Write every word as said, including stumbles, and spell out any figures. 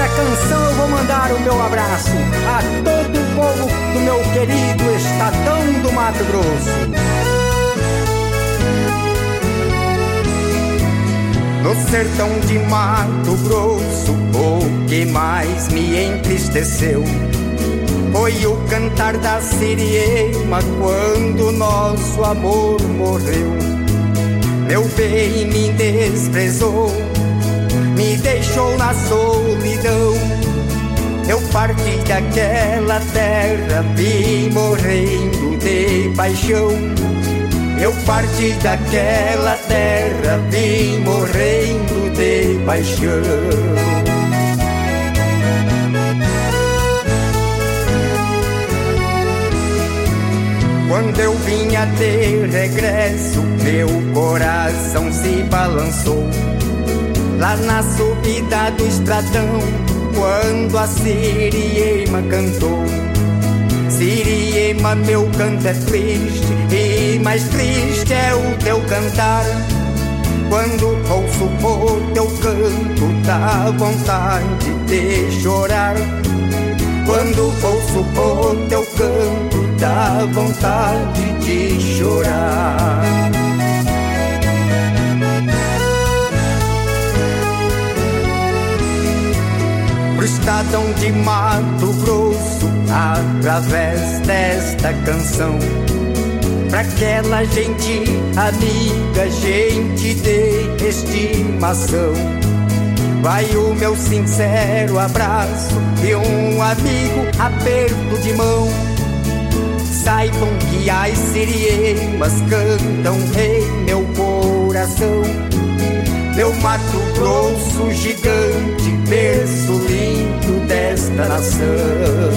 nesta canção eu vou mandar o meu abraço a todo o povo do meu querido Estadão do Mato Grosso. No sertão de Mato Grosso, o que mais me entristeceu foi o cantar da siriema quando nosso amor morreu. Meu bem me desprezou, me deixou na solidão. Eu parti daquela terra, vim morrendo de paixão. Eu parti daquela terra, vim morrendo de paixão. Quando eu vinha de regresso, meu coração se balançou. Lá na subida do estradão, quando a siriema cantou. Siriema, meu canto é triste, e mais triste é o teu cantar. Quando ouço o teu canto, dá vontade de chorar. Quando ouço o teu canto, dá vontade de chorar. Pro estadão de Mato Grosso, através desta canção, pra aquela gente amiga, gente de estimação, vai o meu sincero abraço e um amigo aperto de mão. Saibam que as siriemas cantam em meu coração. Meu Mato Grosso gigante, berço lindo desta nação.